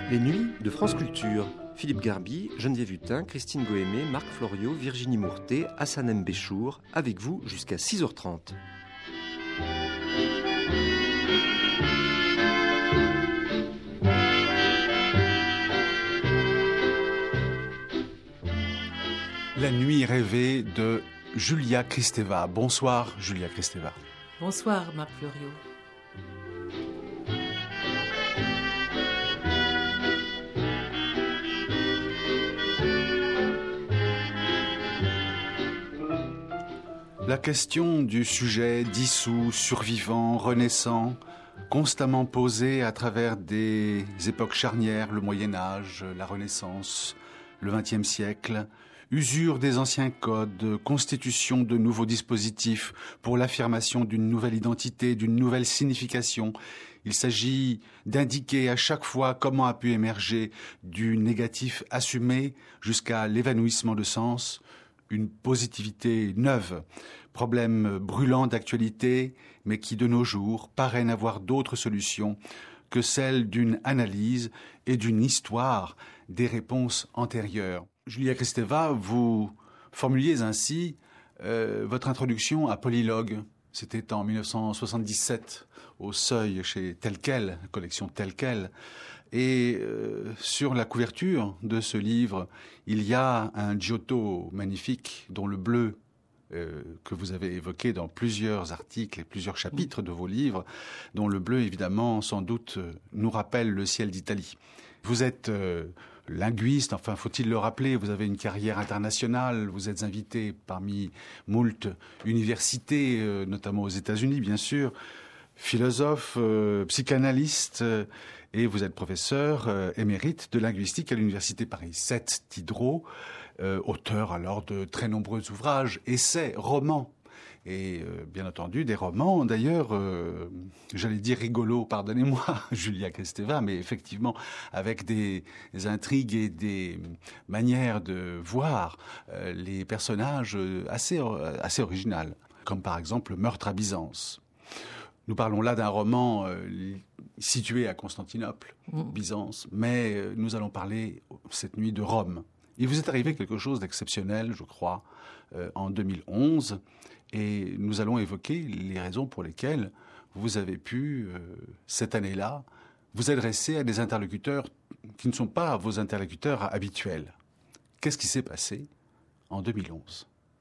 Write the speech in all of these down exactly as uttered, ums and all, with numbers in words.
Les nuits de France Culture. Philippe Garby, Geneviève Hutin, Christine Goémé, Marc Floriot, Virginie Mourtet, Hassan M. Béchour, avec vous jusqu'à six heures trente. La nuit rêvée de Julia Kristeva. Bonsoir Julia Kristeva. Bonsoir Marc Floriot. La question du sujet dissous, survivant, renaissant, constamment posée à travers des époques charnières, le Moyen-Âge, la Renaissance, le vingtième siècle, usure des anciens codes, constitution de nouveaux dispositifs pour l'affirmation d'une nouvelle identité, d'une nouvelle signification. Il s'agit d'indiquer à chaque fois comment a pu émerger du négatif assumé jusqu'à l'évanouissement de sens, une positivité neuve, problème brûlant d'actualité, mais qui de nos jours paraît n'avoir d'autre solution que celle d'une analyse et d'une histoire des réponses antérieures. Julia Kristeva, vous formuliez ainsi euh, votre introduction à Polylogue. C'était en mille neuf cent soixante-dix-sept, au Seuil, chez Tel Quel, collection Tel Quel. Et euh, sur la couverture de ce livre, il y a un Giotto magnifique dont le bleu euh, que vous avez évoqué dans plusieurs articles et plusieurs chapitres de vos livres, dont le bleu, évidemment, sans doute, nous rappelle le ciel d'Italie. Vous êtes euh, linguiste, enfin, faut-il le rappeler, vous avez une carrière internationale, vous êtes invité parmi moult universités, euh, notamment aux États-Unis, bien sûr, philosophe, euh, psychanalyste, euh, et vous êtes professeur euh, émérite de linguistique à l'université Paris sept Diderot, euh, auteur alors de très nombreux ouvrages, essais, romans, et euh, bien entendu des romans, d'ailleurs, euh, j'allais dire rigolos, pardonnez-moi, Julia Kristeva, mais effectivement avec des, des intrigues et des manières de voir euh, les personnages assez, assez originales, comme par exemple Meurtre à Byzance. Nous parlons là d'un roman euh, situé à Constantinople, mmh. Byzance, mais euh, nous allons parler cette nuit de Rome. Il vous est arrivé quelque chose d'exceptionnel, je crois, euh, en deux mille onze, et nous allons évoquer les raisons pour lesquelles vous avez pu, euh, cette année-là, vous adresser à des interlocuteurs qui ne sont pas vos interlocuteurs habituels. Qu'est-ce qui s'est passé en deux mille onze ?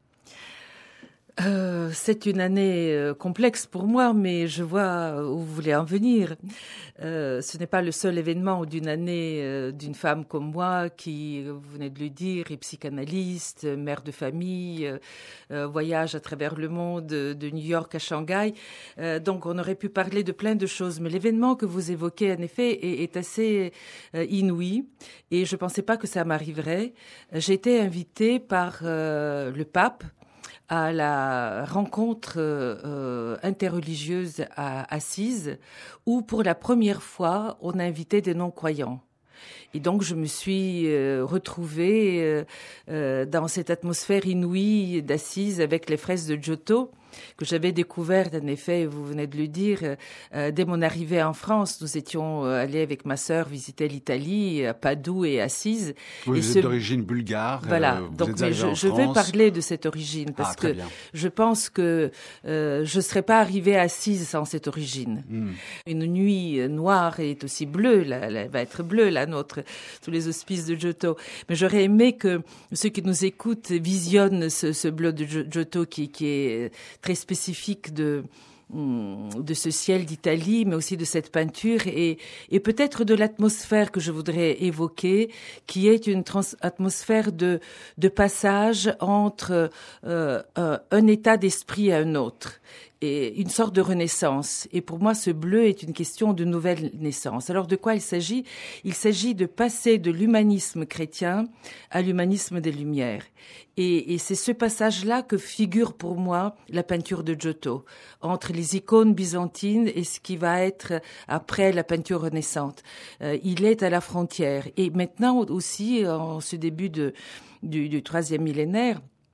Euh, c'est une année euh, complexe pour moi, mais je vois où vous voulez en venir. Euh, ce n'est pas le seul événement d'une année euh, d'une femme comme moi qui, vous venez de le dire, est psychanalyste, mère de famille, euh, euh, voyage à travers le monde, de New York à Shanghai. Euh, donc on aurait pu parler de plein de choses, mais l'événement que vous évoquez en effet est, est assez euh, inouï et je ne pensais pas que ça m'arriverait. J'ai été invitée par euh, le pape à la rencontre euh, interreligieuse à Assise, où pour la première fois, on a invité des non-croyants. Et donc, je me suis euh, retrouvée euh, euh, dans cette atmosphère inouïe d'Assise avec les fraises de Giotto, que j'avais découvert, en effet, vous venez de le dire, euh, dès mon arrivée en France. Nous étions euh, allés avec ma sœur visiter l'Italie, à Padoue et Assise. Oui, et vous ce... êtes d'origine bulgare. Voilà, euh, vous donc êtes mais je, je vais parler de cette origine, parce ah, très que bien. je pense que euh, je ne serais pas arrivée à Assise sans cette origine. Mm. Une nuit noire est aussi bleue, là, elle va être bleue, la nôtre, tous les auspices de Giotto. Mais j'aurais aimé que ceux qui nous écoutent visionnent ce, ce bleu de Giotto qui, qui est très spécifique de de ce ciel d'Italie, mais aussi de cette peinture et, et peut-être de l'atmosphère que je voudrais évoquer, qui est une trans- atmosphère de, de passage entre euh, un, un état d'esprit à un autre. Et une sorte de renaissance. Et pour moi, ce bleu est une question de nouvelle naissance. Alors, de quoi il s'agit ? Il s'agit de passer de l'humanisme chrétien à l'humanisme des Lumières. Et, et c'est ce passage-là que figure pour moi la peinture de Giotto, entre les icônes byzantines et ce qui va être après la peinture renaissante. Euh, il est à la frontière. Et maintenant aussi, en ce début de, du, du troisième millénaire,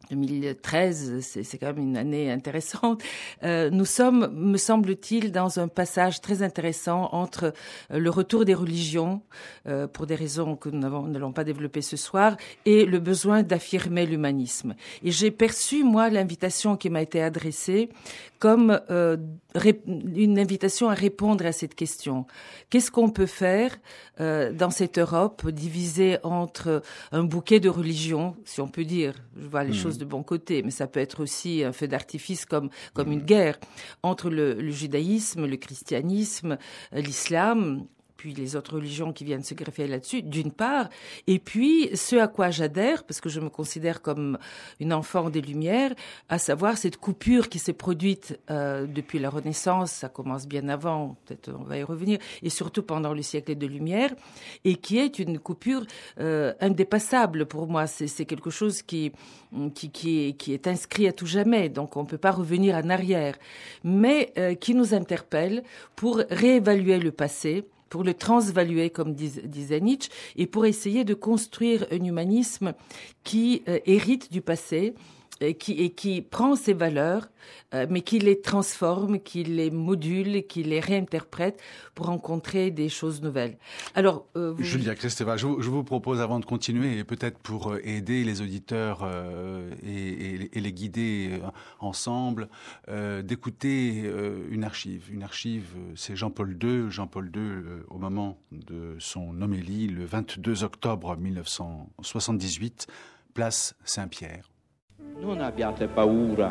deux mille treize, c'est, c'est quand même une année intéressante. Euh, nous sommes, me semble-t-il, dans un passage très intéressant entre euh, le retour des religions, euh, pour des raisons que nous n'avons, n'allons pas développer ce soir, et le besoin d'affirmer l'humanisme. Et j'ai perçu, moi, l'invitation qui m'a été adressée comme euh, ré- une invitation à répondre à cette question. Qu'est-ce qu'on peut faire euh, dans cette Europe divisée entre un bouquet de religions, si on peut dire, je vois les mmh. choses de bon côté, mais ça peut être aussi un feu d'artifice comme comme mmh. une guerre entre le, le judaïsme, le christianisme, l'islam, puis les autres religions qui viennent se greffer là-dessus, d'une part, et puis ce à quoi j'adhère, parce que je me considère comme une enfant des Lumières, à savoir cette coupure qui s'est produite euh, depuis la Renaissance, ça commence bien avant, peut-être on va y revenir, et surtout pendant le siècle de Lumière, et qui est une coupure euh, indépassable pour moi. C'est, c'est quelque chose qui, qui, qui, est, qui est inscrit à tout jamais, donc on ne peut pas revenir en arrière, mais euh, qui nous interpelle pour réévaluer le passé, pour le transvaluer, comme dis, disait Nietzsche, et pour essayer de construire un humanisme qui euh, hérite du passé, et qui, et qui prend ces valeurs, euh, mais qui les transforme, qui les module, qui les réinterprète pour rencontrer des choses nouvelles. Alors, euh, vous... Julia Kristeva, je vous, je vous propose, avant de continuer, et peut-être pour aider les auditeurs euh, et, et, et les guider euh, ensemble, euh, d'écouter euh, une archive. Une archive, c'est Jean-Paul deux. Jean-Paul deux, euh, au moment de son homélie, le vingt-deux octobre mille neuf cent soixante-dix-huit, place Saint-Pierre. Non abbiate paura,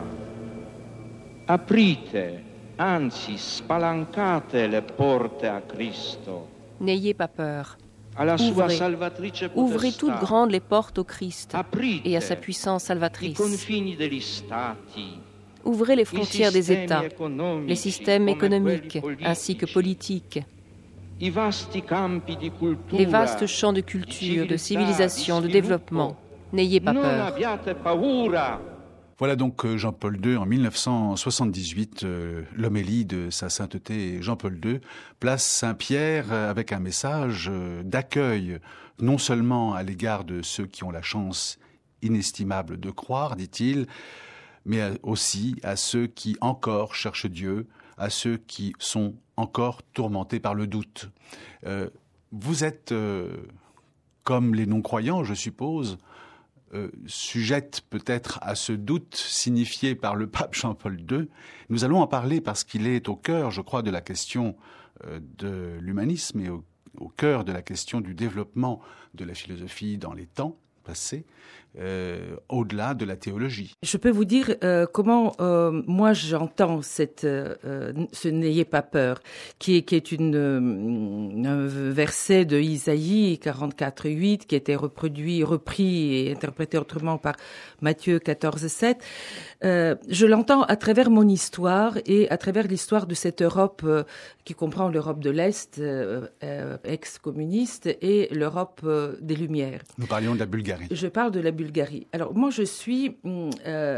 aprite, anzi spalancate le porte a Cristo. N'ayez pas peur. Ouvrez, ouvrez toutes grandes les portes au Christ et à sa puissance salvatrice. Ouvrez les frontières des États, les systèmes économiques ainsi que politiques, les vastes champs de culture, de civilisation, de développement. N'ayez pas peur. Voilà donc Jean-Paul deux en mille neuf cent soixante-dix-huit, euh, l'homélie de sa sainteté Jean-Paul deux, place Saint-Pierre avec un message d'accueil, non seulement à l'égard de ceux qui ont la chance inestimable de croire, dit-il, mais aussi à ceux qui encore cherchent Dieu, à ceux qui sont encore tourmentés par le doute. Euh, vous êtes, euh, comme les non-croyants, je suppose, Euh, sujette peut-être à ce doute signifié par le pape Jean-Paul deux. Nous allons en parler parce qu'il est au cœur, je crois, de la question euh, de l'humanisme et au, au cœur de la question du développement de la philosophie dans les temps passés, euh, au-delà de la théologie. Je peux vous dire euh, comment euh, moi j'entends cette, euh, ce n'ayez pas peur, qui est, qui est une, euh, un verset de Isaïe quarante-quatre huit qui a été reproduit, repris et interprété autrement par Matthieu quatorze sept. Euh, je l'entends à travers mon histoire et à travers l'histoire de cette Europe euh, qui comprend l'Europe de l'Est, euh, euh, ex-communiste, et l'Europe euh, des Lumières. Nous parlions de la Bulgarie. Je parle de la Bulgarie. Alors moi, je suis euh,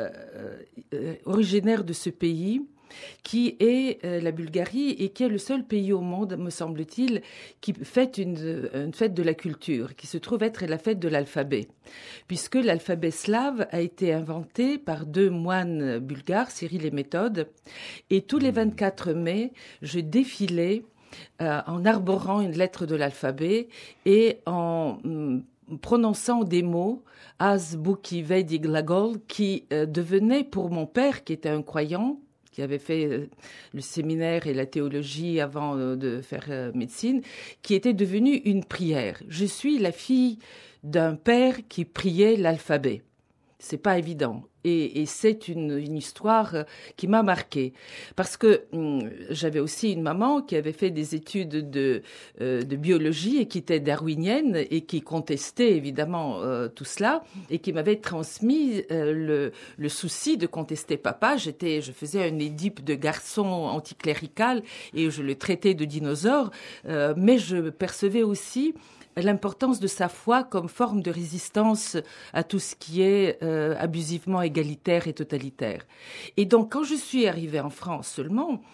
euh, originaire de ce pays qui est euh, la Bulgarie et qui est le seul pays au monde, me semble-t-il, qui fête une, une fête de la culture, qui se trouve être la fête de l'alphabet, puisque l'alphabet slave a été inventé par deux moines bulgares, Cyril et Méthode, et tous les vingt-quatre mai, je défilais euh, en arborant une lettre de l'alphabet et en mm, prononçant des mots, azbuki vedi glagol, qui euh, devenaient pour mon père, qui était un croyant, qui avait fait euh, le séminaire et la théologie avant euh, de faire euh, médecine, qui était devenu une prière. Je suis la fille d'un père qui priait l'alphabet. C'est pas évident. Et, et c'est une, une histoire qui m'a marquée. Parce que hum, j'avais aussi une maman qui avait fait des études de, euh, de biologie et qui était darwinienne et qui contestait évidemment euh, tout cela et qui m'avait transmis euh, le, le souci de contester papa. J'étais, je faisais un Édipe de garçon anticlérical et je le traitais de dinosaure, euh, mais je percevais aussi l'importance de sa foi comme forme de résistance à tout ce qui est euh, abusivement égalitaire et totalitaire. Et donc, quand je suis arrivée en France seulement,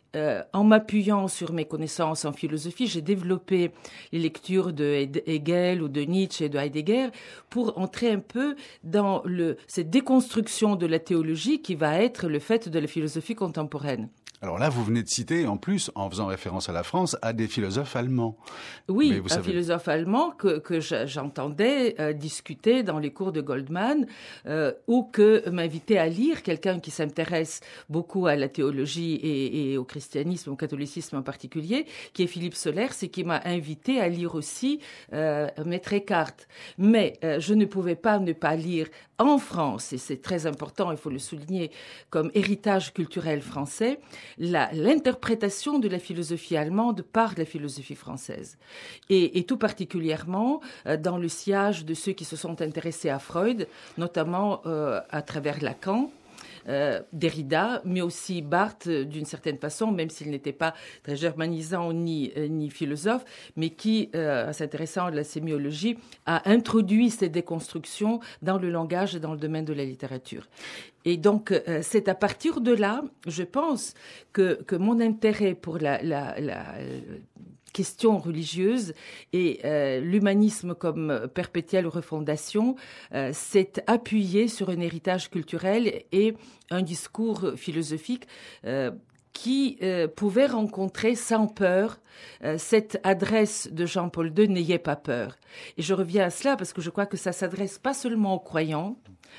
Euh, en m'appuyant sur mes connaissances en philosophie, j'ai développé les lectures de Hegel ou de Nietzsche et de Heidegger pour entrer un peu dans le, cette déconstruction de la théologie qui va être le fait de la philosophie contemporaine. Alors là, vous venez de citer, en plus, en faisant référence à la France, à des philosophes allemands. Oui, vous un savez... philosophe allemand que, que j'entendais euh, discuter dans les cours de Goldman, euh, ou que m'invitait à lire quelqu'un qui s'intéresse beaucoup à la théologie et, et au christianisme, au catholicisme en particulier, qui est Philippe Solers, et qui m'a invité à lire aussi euh, Maître Eckhart. Mais euh, je ne pouvais pas ne pas lire en France, et c'est très important, il faut le souligner, comme héritage culturel français, La, l'interprétation de la philosophie allemande par la philosophie française. Et, et tout particulièrement euh, dans le sillage de ceux qui se sont intéressés à Freud, notamment euh, à travers Lacan, Euh, Derrida, mais aussi Barthes, euh, d'une certaine façon, même s'il n'était pas très germanisant ni, euh, ni philosophe, mais qui, euh, en s'intéressant à la sémiologie, a introduit ces déconstructions dans le langage et dans le domaine de la littérature. Et donc, euh, c'est à partir de là, je pense, que, que mon intérêt pour la... la, la question religieuse et euh, l'humanisme comme perpétuelle refondation euh, s'est appuyé sur un héritage culturel et un discours philosophique euh, qui euh, pouvait rencontrer sans peur euh, cette adresse de Jean-Paul deux, n'ayez pas peur. Et je reviens à cela parce que je crois que ça s'adresse pas seulement aux croyants,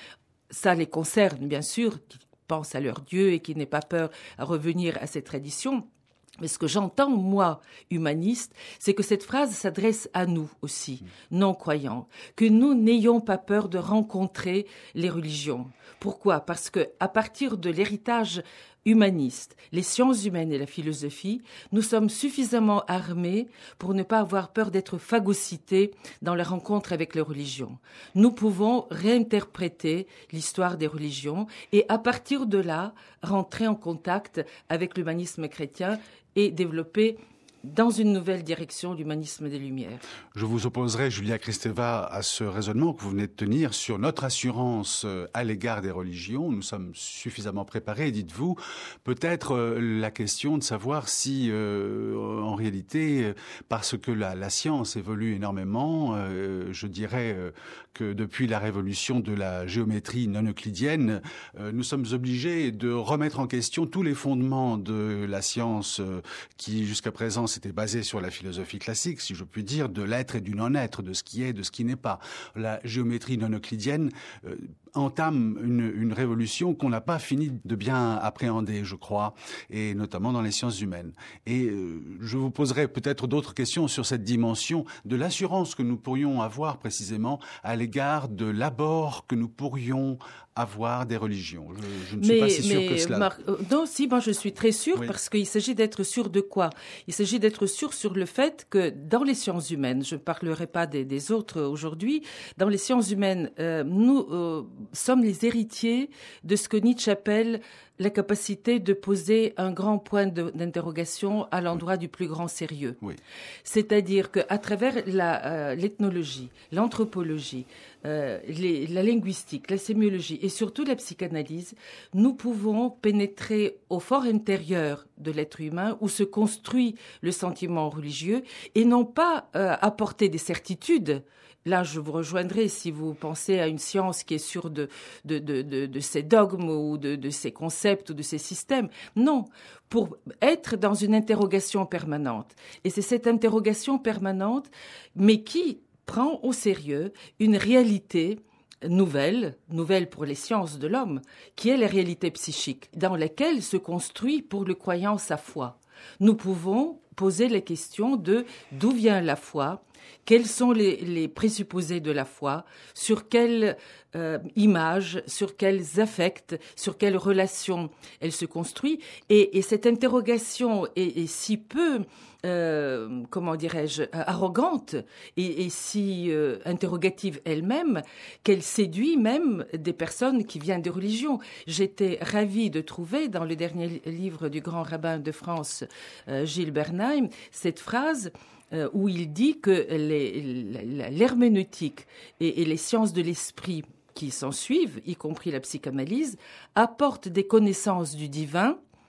ça les concerne bien sûr, qui pensent à leur Dieu et qui n'aient pas peur à revenir à ces traditions. Mais ce que j'entends, moi, humaniste, c'est que cette phrase s'adresse à nous aussi, non-croyants, que nous n'ayons pas peur de rencontrer les religions. Pourquoi ? Parce que à partir de l'héritage humaniste, les sciences humaines et la philosophie, nous sommes suffisamment armés pour ne pas avoir peur d'être phagocytés dans la rencontre avec les religions. Nous pouvons réinterpréter l'histoire des religions et à partir de là, rentrer en contact avec l'humanisme chrétien et développer dans une nouvelle direction l'humanisme des Lumières. Je vous opposerai, Julia Kristeva, à ce raisonnement que vous venez de tenir sur notre assurance à l'égard des religions. Nous sommes suffisamment préparés, dites-vous. Peut-être euh, la question de savoir si, euh, en réalité, parce que la, la science évolue énormément, euh, je dirais euh, que depuis la révolution de la géométrie non euclidienne, euh, nous sommes obligés de remettre en question tous les fondements de la science euh, qui, jusqu'à présent, c'était basé sur la philosophie classique, si je puis dire, de l'être et du non-être, de ce qui est, de ce qui n'est pas. La géométrie non euclidienne euh, entame une, une révolution qu'on n'a pas fini de bien appréhender, je crois, et notamment dans les sciences humaines. Et euh, je vous poserai peut-être d'autres questions sur cette dimension de l'assurance que nous pourrions avoir précisément à l'égard de l'abord que nous pourrions avoir des religions. Je, je ne suis mais, pas si sûr mais, que cela... Marc, non, si, moi je suis très sûre, oui. Parce qu'il s'agit d'être sûr de quoi ? Il s'agit d'être sûr sur le fait que dans les sciences humaines, je ne parlerai pas des, des autres aujourd'hui, dans les sciences humaines, euh, nous euh, sommes les héritiers de ce que Nietzsche appelle la capacité de poser un grand point de, d'interrogation à l'endroit oui. du plus grand sérieux. Oui. C'est-à-dire qu'à travers la, euh, l'ethnologie, l'anthropologie, euh, les, la linguistique, la sémiologie et surtout la psychanalyse, nous pouvons pénétrer au fort intérieur de l'être humain où se construit le sentiment religieux et non pas euh, apporter des certitudes. Là, je vous rejoindrai si vous pensez à une science qui est sûre de, de, de, de, de ses dogmes ou de, de ses concepts ou de ses systèmes. Non, pour être dans une interrogation permanente. Et c'est cette interrogation permanente, mais qui prend au sérieux une réalité nouvelle, nouvelle pour les sciences de l'homme, qui est la réalité psychique, dans laquelle se construit pour le croyant sa foi. Nous pouvons poser la question de d'où vient la foi, quels sont les, les présupposés de la foi, sur quelle euh, image, sur quels affects, sur quelles relations elle se construit. Et, et cette interrogation est, est si peu, euh, comment dirais-je, arrogante et, et si euh, interrogative elle-même qu'elle séduit même des personnes qui viennent de religions. J'étais ravie de trouver dans le dernier livre du grand rabbin de France, euh, Gilles Bernheim, cette phrase Euh, où il dit que les, l'herméneutique et, et les sciences de l'esprit qui s'en suivent, y compris la psychanalyse, apportent des connaissances du divin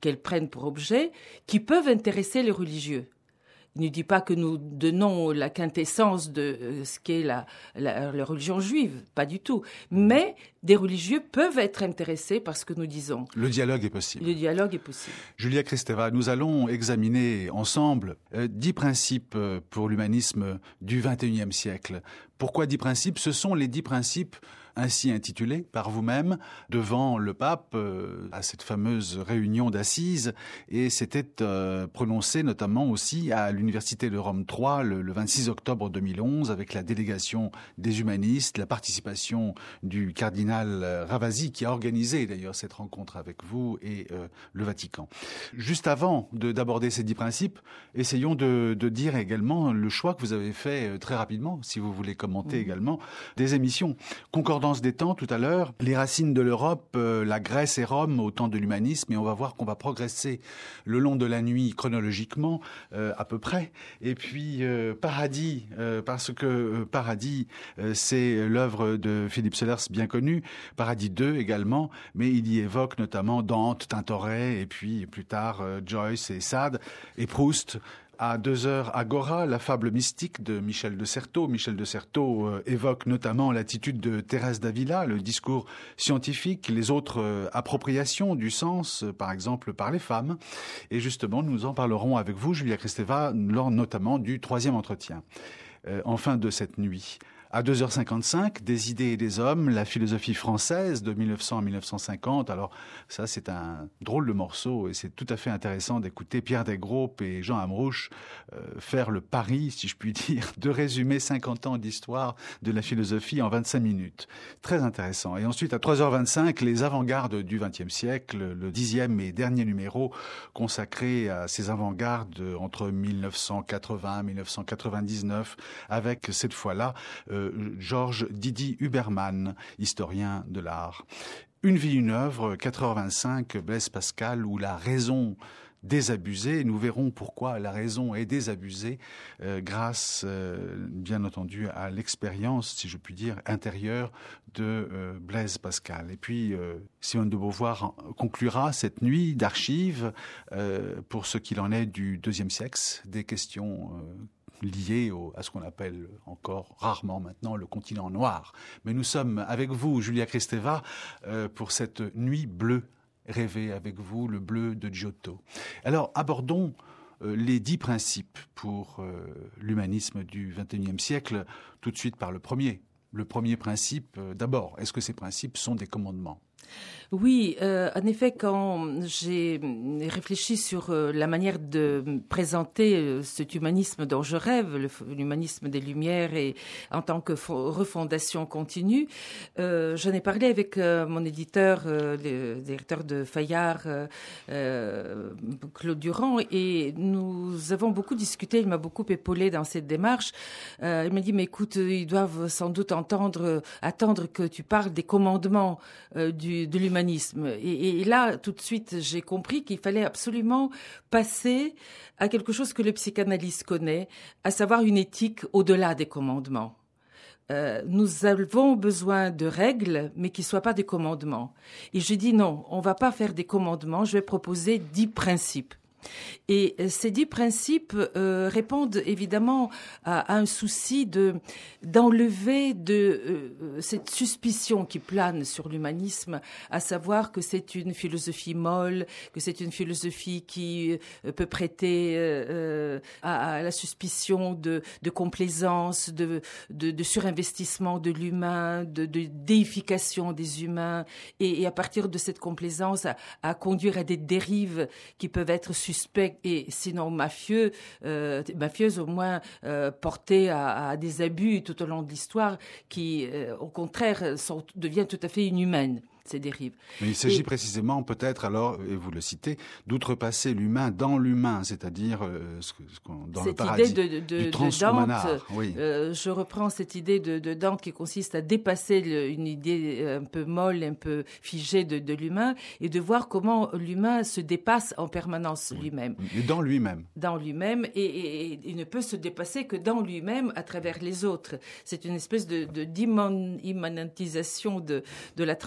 qu'elles prennent pour objet, qui peuvent intéresser les religieux. Il ne dit pas que nous donnons la quintessence de ce qu'est la, la, la religion juive, pas du tout. Mais des religieux peuvent être intéressés par ce que nous disons. Le dialogue est possible. Le dialogue est possible. Julia Kristeva, nous allons examiner ensemble euh, dix principes pour l'humanisme du vingt et unième siècle. Pourquoi dix principes ? Ce sont les dix principes ainsi intitulé par vous-même devant le pape euh, à cette fameuse réunion d'assises, et c'était euh, prononcé notamment aussi à l'université de Rome trois le, le vingt-six octobre deux mille onze avec la délégation des humanistes, la participation du cardinal Ravasi qui a organisé d'ailleurs cette rencontre avec vous et euh, le Vatican. Juste avant de, d'aborder ces dix principes, essayons de, de dire également le choix que vous avez fait euh, très rapidement, si vous voulez commenter mmh. également, des émissions Concordance des temps tout à l'heure, les racines de l'Europe, euh, la Grèce et Rome au temps de l'humanisme, et on va voir qu'on va progresser le long de la nuit chronologiquement euh, à peu près. Et puis euh, Paradis, euh, parce que euh, Paradis, euh, c'est l'œuvre de Philippe Sellers bien connue, Paradis deux également, mais il y évoque notamment Dante, Tintoret, et puis plus tard euh, Joyce et Sade et Proust. À deux heures, Agora, la fable mystique de Michel de Certeau. Michel de Certeau euh, évoque notamment l'attitude de Thérèse d'Avila, le discours scientifique, les autres euh, appropriations du sens, euh, par exemple par les femmes. Et justement, nous en parlerons avec vous, Julia Kristeva, lors notamment du troisième entretien, euh, en fin de cette nuit. À deux heures cinquante-cinq, Des idées et des hommes, la philosophie française de mille neuf cents à mille neuf cent cinquante. Alors ça, c'est un drôle de morceau et c'est tout à fait intéressant d'écouter Pierre Desgroupes et Jean Amrouche euh, faire le pari, si je puis dire, de résumer cinquante ans d'histoire de la philosophie en vingt-cinq minutes. Très intéressant. Et ensuite, à trois heures vingt-cinq, les avant-gardes du vingtième siècle, le dixième et dernier numéro consacré à ces avant-gardes entre mille neuf cent quatre-vingts et mille neuf cent quatre-vingt-dix-neuf, avec cette fois-là euh, Georges Didi Huberman, historien de l'art. Une vie, une œuvre, quatre heures vingt-cinq, Blaise Pascal, où la raison désabusée, nous verrons pourquoi la raison est désabusée euh, grâce, euh, bien entendu, à l'expérience, si je puis dire, intérieure de euh, Blaise Pascal. Et puis, euh, Simone de Beauvoir conclura cette nuit d'archives euh, pour ce qu'il en est du deuxième sexe, des questions euh, lié au, à ce qu'on appelle encore rarement maintenant le continent noir. Mais nous sommes avec vous, Julia Kristeva, euh, pour cette nuit bleue rêvée avec vous, le bleu de Giotto. Alors, abordons euh, les dix principes pour euh, l'humanisme du vingt et unième siècle, tout de suite par le premier. Le premier principe, euh, d'abord, est-ce que ces principes sont des commandements ? Oui, euh, en effet, quand j'ai réfléchi sur euh, la manière de présenter euh, cet humanisme dont je rêve, le, l'humanisme des Lumières et en tant que fo- refondation continue, euh, j'en ai parlé avec euh, mon éditeur, euh, le directeur de Fayard, euh, euh, Claude Durand, et nous avons beaucoup discuté. Il m'a beaucoup épaulé dans cette démarche. Euh, il m'a dit, mais écoute, ils doivent sans doute entendre, attendre que tu parles des commandements euh, du de l'humanisme. Et, et là, tout de suite, j'ai compris qu'il fallait absolument passer à quelque chose que le psychanalyste connaît, à savoir une éthique au-delà des commandements. Euh, nous avons besoin de règles, mais qui ne soient pas des commandements. Et je dis non, on ne va pas faire des commandements, je vais proposer dix principes. Et ces dix principes euh, répondent évidemment à, à un souci de d'enlever de euh, cette suspicion qui plane sur l'humanisme, à savoir que c'est une philosophie molle, que c'est une philosophie qui euh, peut prêter euh, à, à la suspicion de, de complaisance, de, de, de surinvestissement de l'humain, de, de déification des humains, et, et à partir de cette complaisance à, à conduire à des dérives qui peuvent être suspicieuses suspects et sinon mafieux, euh, mafieuses au moins euh, portées à, à des abus tout au long de l'histoire qui, euh, au contraire, sont, deviennent tout à fait inhumaines. Ces dérives. Mais il s'agit et, précisément peut-être alors, et vous le citez, d'outrepasser l'humain dans l'humain, c'est-à-dire euh, ce, ce qu'on, dans le paradis idée de, de, du transhumanard. Oui. Euh, je reprends cette idée de, de Dante qui consiste à dépasser le, une idée un peu molle, un peu figée de, de l'humain et de voir comment l'humain se dépasse en permanence oui. lui-même. Et dans lui-même. Dans lui-même et, et, et il ne peut se dépasser que dans lui-même à travers les autres. C'est une espèce de, de d'immanentisation de, de la transcendance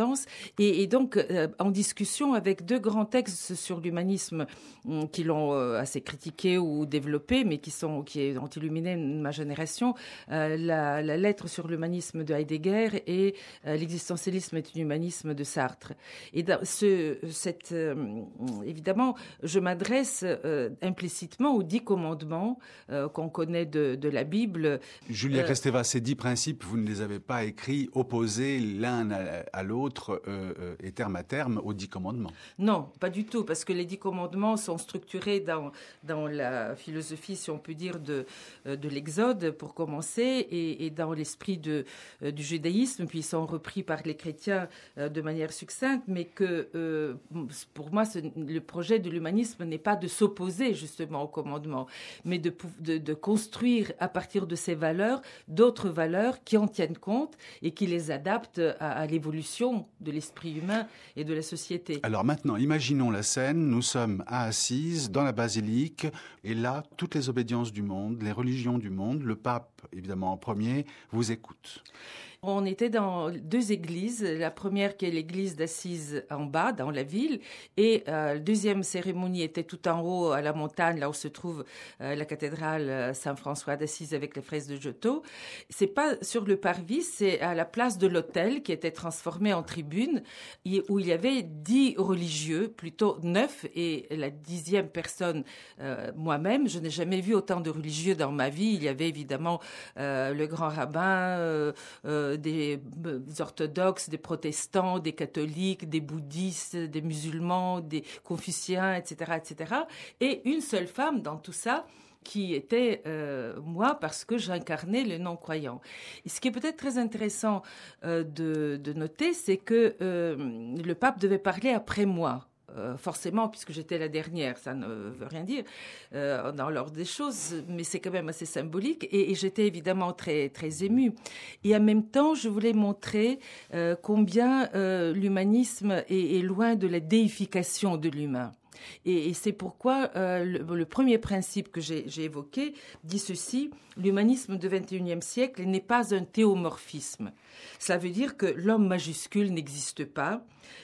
sens. Et, et donc, euh, en discussion avec deux grands textes sur l'humanisme euh, qui l'ont euh, assez critiqué ou développé, mais qui, sont, qui ont illuminé ma génération, euh, la, la lettre sur l'humanisme de Heidegger et euh, l'existentialisme est un humanisme de Sartre. Et dans ce, cette, euh, évidemment, je m'adresse euh, implicitement aux dix commandements euh, qu'on connaît de, de la Bible. Julia Kristeva, ces dix principes, vous ne les avez pas écrits opposés l'un à, à l'autre euh, euh, et terme à terme aux dix commandements. Non, pas du tout, parce que les dix commandements sont structurés dans, dans la philosophie, si on peut dire, de, de l'Exode, pour commencer, et, et dans l'esprit de, du judaïsme, puis ils sont repris par les chrétiens de manière succincte, mais que euh, pour moi, ce, le projet de l'humanisme n'est pas de s'opposer justement aux commandements, mais de, de, de construire à partir de ces valeurs d'autres valeurs qui en tiennent compte et qui les adaptent à, à l'évolution de l'esprit humain et de la société. Alors maintenant, imaginons la scène, nous sommes à Assise, dans la basilique, et là, toutes les obédiences du monde, les religions du monde, le pape, évidemment en premier, vous écoute. On était dans deux églises, la première qui est l'église d'Assise en bas, dans la ville, et euh, la deuxième cérémonie était tout en haut, à la montagne, là où se trouve euh, la cathédrale Saint-François d'Assise avec les fraises de Giotto. C'est pas sur le parvis, c'est à la place de l'autel qui était transformé en tribune, où il y avait dix religieux, plutôt neuf, et la dixième personne, euh, moi-même, je n'ai jamais vu autant de religieux dans ma vie. Il y avait évidemment euh, le grand rabbin, euh, euh, Des, des orthodoxes, des protestants, des catholiques, des bouddhistes, des musulmans, des confuciens, et cetera, et cetera. Et une seule femme dans tout ça, qui était euh, moi, parce que j'incarnais le non-croyant. Et ce qui est peut-être très intéressant euh, de, de noter, c'est que euh, le pape devait parler après moi. Euh, forcément, puisque j'étais la dernière, ça ne veut rien dire euh, dans l'ordre des choses, mais c'est quand même assez symbolique. Et, et j'étais évidemment très, très émue. Et en même temps, je voulais montrer euh, combien euh, l'humanisme est, est loin de la déification de l'humain. Et, et c'est pourquoi euh, le, le premier principe que j'ai, j'ai évoqué dit ceci: l'humanisme du vingt et unième siècle n'est pas un théomorphisme. Cela veut dire que l'homme majuscule n'existe pas.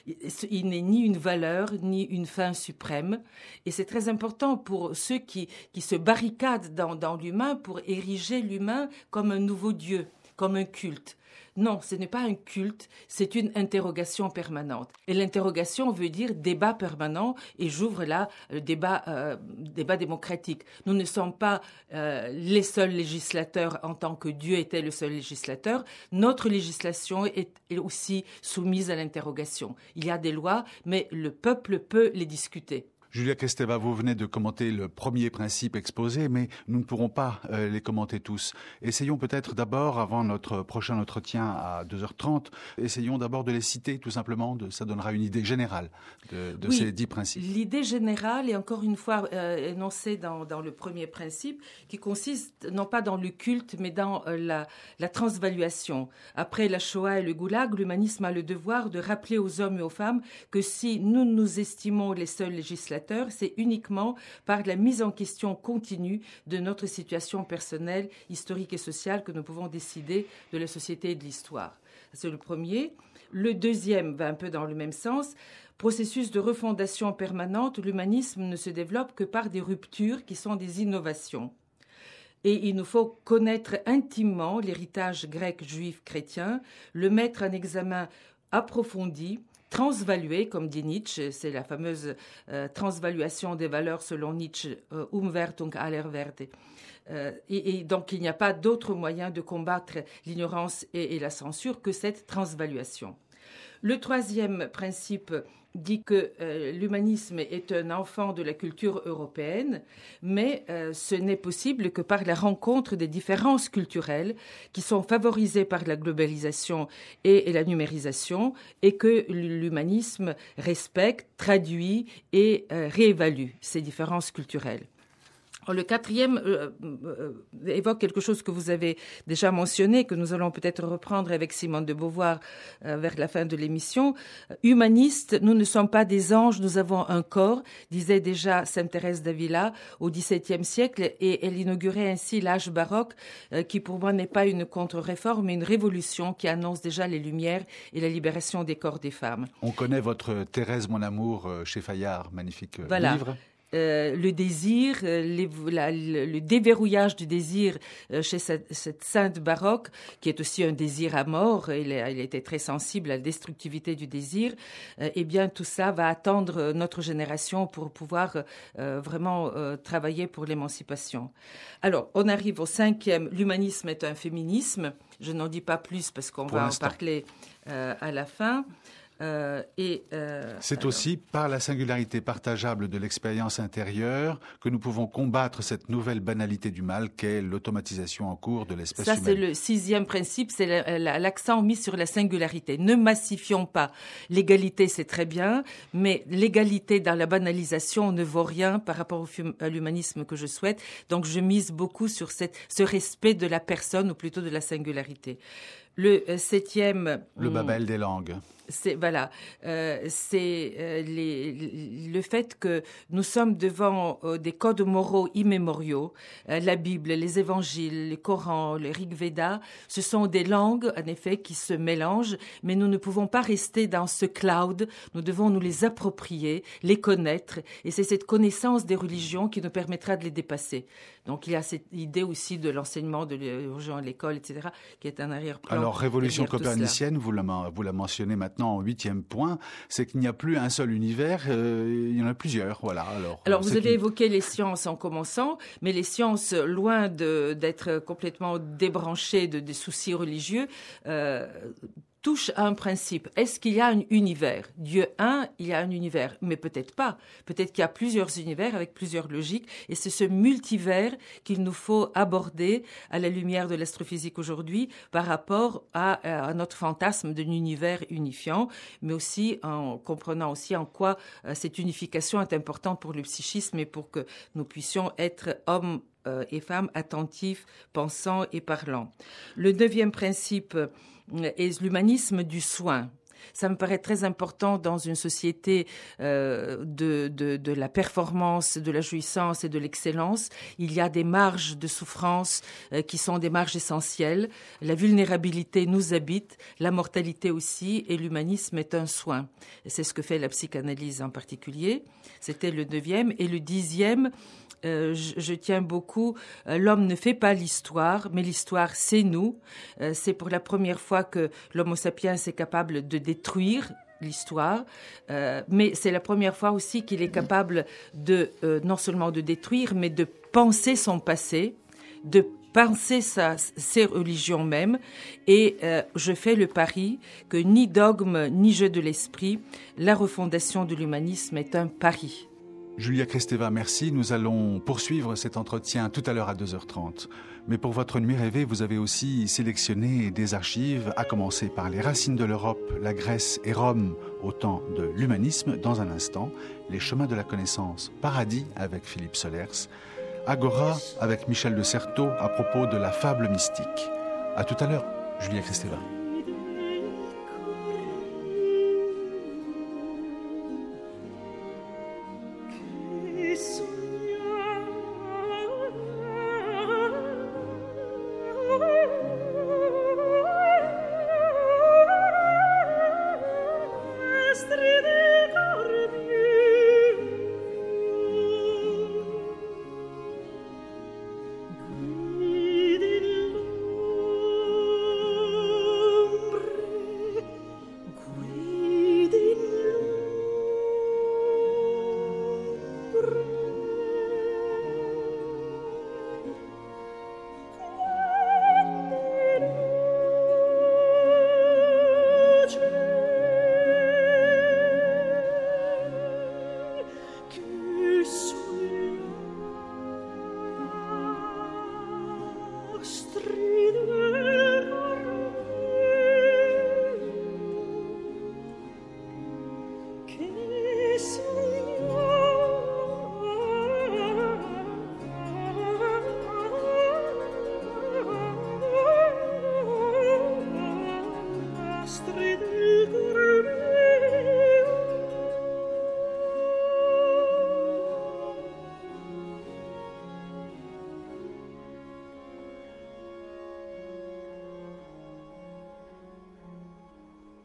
Il n'est ni une valeur, ni une fin suprême. Et c'est très important pour ceux qui, qui se barricadent dans, dans l'humain pour ériger l'humain comme un nouveau Dieu, comme un culte. Non, ce n'est pas un culte, c'est une interrogation permanente. Et l'interrogation veut dire débat permanent, et j'ouvre là le débat, euh, débat démocratique. Nous ne sommes pas euh, les seuls législateurs en tant que Dieu était le seul législateur. Notre législation est, est aussi soumise à l'interrogation. Il y a des lois, mais le peuple peut les discuter. Julia Kristeva, vous venez de commenter le premier principe exposé, mais nous ne pourrons pas euh, les commenter tous. Essayons peut-être d'abord, avant notre prochain entretien à deux heures trente, essayons d'abord de les citer tout simplement, de, ça donnera une idée générale de, de oui, ces dix principes. L'idée générale est encore une fois euh, énoncée dans, dans le premier principe, qui consiste non pas dans le culte, mais dans euh, la, la transvaluation. Après la Shoah et le Goulag, l'humanisme a le devoir de rappeler aux hommes et aux femmes que si nous nous estimons les seuls législateurs, c'est uniquement par la mise en question continue de notre situation personnelle, historique et sociale que nous pouvons décider de la société et de l'histoire. C'est le premier. Le deuxième va un peu dans le même sens. Processus de refondation permanente, l'humanisme ne se développe que par des ruptures qui sont des innovations. Et il nous faut connaître intimement l'héritage grec, juif, chrétien, le mettre en examen approfondi, transvaluer, comme dit Nietzsche, c'est la fameuse euh, transvaluation des valeurs selon Nietzsche, euh, Umwertung aller Werte. Euh, et, et donc il n'y a pas d'autre moyen de combattre l'ignorance et, et la censure que cette transvaluation. Le troisième principe dit que euh, l'humanisme est un enfant de la culture européenne, mais euh, ce n'est possible que par la rencontre des différences culturelles qui sont favorisées par la globalisation et, et la numérisation, et que l'humanisme respecte, traduit et euh, réévalue ces différences culturelles. Le quatrième euh, euh, évoque quelque chose que vous avez déjà mentionné, que nous allons peut-être reprendre avec Simone de Beauvoir euh, vers la fin de l'émission. Humanistes, nous ne sommes pas des anges, nous avons un corps, disait déjà Sainte Thérèse d'Avila au dix-septième siècle, et elle inaugurait ainsi l'âge baroque, euh, qui pour moi n'est pas une contre-réforme, mais une révolution qui annonce déjà les Lumières et la libération des corps des femmes. On connaît votre Thérèse, mon amour, chez Fayard, magnifique voilà. livre. Euh, le désir, euh, les, la, le, le déverrouillage du désir euh, chez cette, cette sainte baroque, qui est aussi un désir à mort, elle, elle était très sensible à la destructivité du désir, euh, eh bien tout ça va attendre notre génération pour pouvoir euh, vraiment euh, travailler pour l'émancipation. Alors, on arrive au cinquième, l'humanisme est un féminisme, je n'en dis pas plus parce qu'on pour va l'instant. en parler euh, à la fin. Euh, et, euh, C'est alors... aussi par la singularité partageable de l'expérience intérieure que nous pouvons combattre cette nouvelle banalité du mal qu'est l'automatisation en cours de l'espèce Ça, humaine. Ça, c'est le sixième principe, c'est l'accent mis sur la singularité. Ne massifions pas. L'égalité, c'est très bien, mais l'égalité dans la banalisation ne vaut rien par rapport à l'humanisme que je souhaite. Donc, je mise beaucoup sur cette, ce respect de la personne, ou plutôt de la singularité. Le euh, septième... Le Babel des langues. C'est voilà, euh, c'est euh, les, le fait que nous sommes devant euh, des codes moraux immémoriaux. Euh, la Bible, les Évangiles, le Coran, le Rig Veda, ce sont des langues en effet qui se mélangent, mais nous ne pouvons pas rester dans ce cloud. Nous devons nous les approprier, les connaître, et c'est cette connaissance des religions qui nous permettra de les dépasser. Donc il y a cette idée aussi de l'enseignement de religion à l'école, et cetera, qui est un arrière-plan. Alors révolution copernicienne, vous la, vous la mentionnez maintenant. En huitième point, c'est qu'il n'y a plus un seul univers, euh, il y en a plusieurs, voilà. Alors, Alors vous avez une... évoqué les sciences en commençant, mais les sciences, loin de, d'être complètement débranchées de, des soucis religieux, euh, touche à un principe. Est-ce qu'il y a un univers ? Dieu un, il y a un univers, mais peut-être pas. Peut-être qu'il y a plusieurs univers avec plusieurs logiques, et c'est ce multivers qu'il nous faut aborder à la lumière de l'astrophysique aujourd'hui par rapport à, à notre fantasme d'un univers unifiant, mais aussi en comprenant aussi en quoi euh, cette unification est importante pour le psychisme et pour que nous puissions être hommes euh, et femmes attentifs, pensants et parlants. Le neuvième principe est l'humanisme du soin. Ça me paraît très important dans une société euh, de, de, de la performance, de la jouissance et de l'excellence. Il y a des marges de souffrance euh, qui sont des marges essentielles. La vulnérabilité nous habite, la mortalité aussi, et l'humanisme est un soin. Et c'est ce que fait la psychanalyse en particulier. C'était le neuvième. Et le dixième, Euh, je, je tiens beaucoup, euh, l'homme ne fait pas l'histoire, mais l'histoire, c'est nous. Euh, c'est pour la première fois que l'homo sapiens est capable de détruire l'histoire, euh, mais c'est la première fois aussi qu'il est capable de, euh, non seulement de détruire, mais de penser son passé, de penser sa, ses religions même, et euh, je fais le pari que ni dogme, ni jeu de l'esprit, la refondation de l'humanisme est un pari. Julia Kristeva, merci. Nous allons poursuivre cet entretien tout à l'heure à deux heures trente. Mais pour votre nuit rêvée, vous avez aussi sélectionné des archives, à commencer par les racines de l'Europe, la Grèce et Rome, au temps de l'humanisme. Dans un instant, les chemins de la connaissance, Paradis avec Philippe Solers, Agora avec Michel de Certeau à propos de la fable mystique. À tout à l'heure, Julia Kristeva.